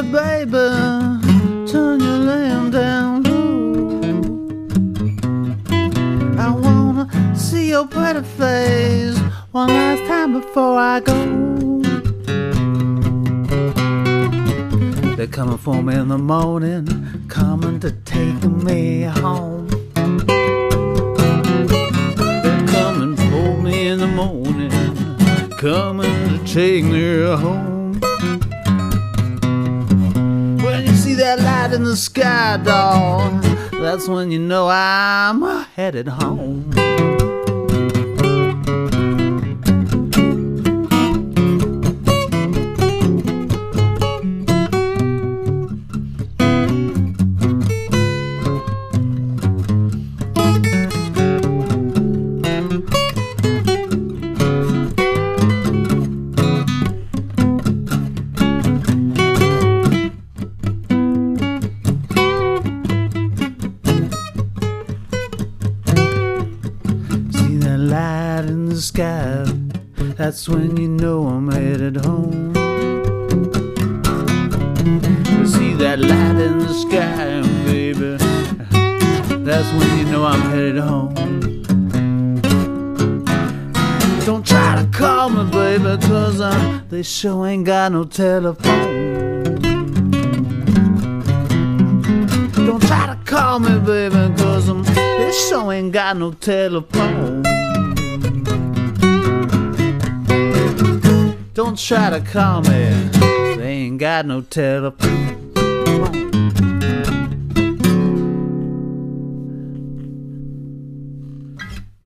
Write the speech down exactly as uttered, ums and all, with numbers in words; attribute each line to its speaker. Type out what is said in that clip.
Speaker 1: baby, turn your lamp down low. I wanna see your pretty face one last time before I go. They're coming for me in the morning, coming to take me home. They're coming for me in the morning, coming to take me home. When you see that light in the sky, dog, that's when you know I'm headed home. Light in the sky, that's when you know I'm headed home. You see that light in the sky, baby, that's when you know I'm headed home. Don't try to call me, baby, cause uh, they sure ain't got no telephone. Don't try to call me, baby, cause um, they sure ain't got no telephone. Don't try to call me, they ain't got no telephone.